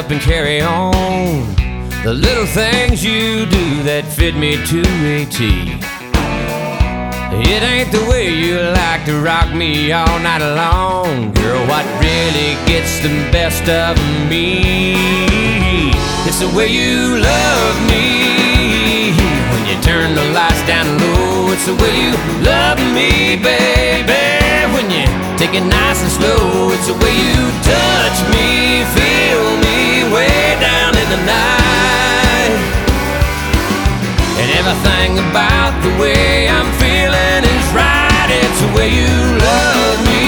up and carry on. The little things you do that fit me to a T. It ain't the way you like to rock me all night long. Girl, what really gets the best of me? It's the way you love me when you turn the lights down low. It's the way you love me, baby, when you take it nice and slow. It's the way you touch me, feel me way down in the night. And everything about the way I'm feeling is right. It's the way you love me.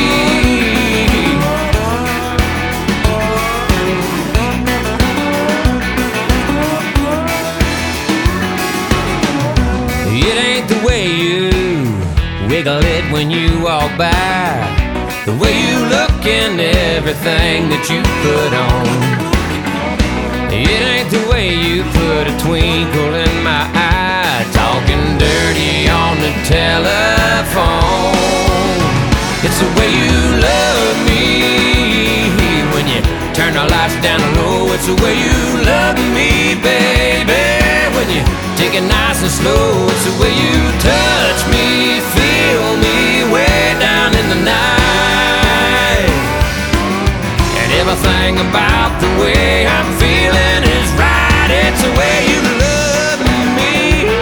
It ain't the way you wiggle it when you walk by, the way you look and everything that you put on. It ain't the way you put a twinkle in my eye, talking dirty on the telephone. It's the way you love me when you turn the lights down low. It's the way you love me, baby, when you take it nice and slow. It's the way you touch me, feel me way down in the night. And everything about the way I'm feeling is right. It's the way you love me.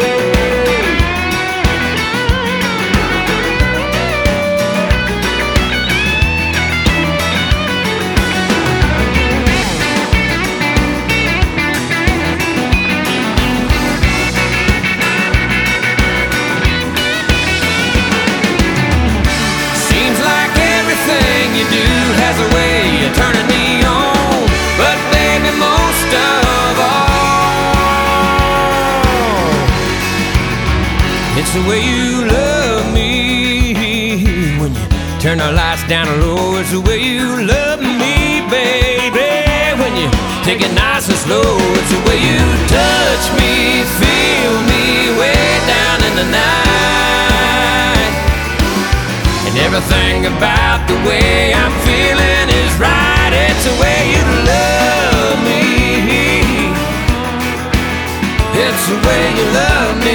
Seems like everything you do has a way of turning me on, but baby, most of all, it's the way you love me when you turn the lights down low. It's the way you love me, baby, when you take it nice and slow. It's the way you touch me, feel me way down in the night. And everything about the way I'm feeling is right. It's the way you love me. It's the way you love me.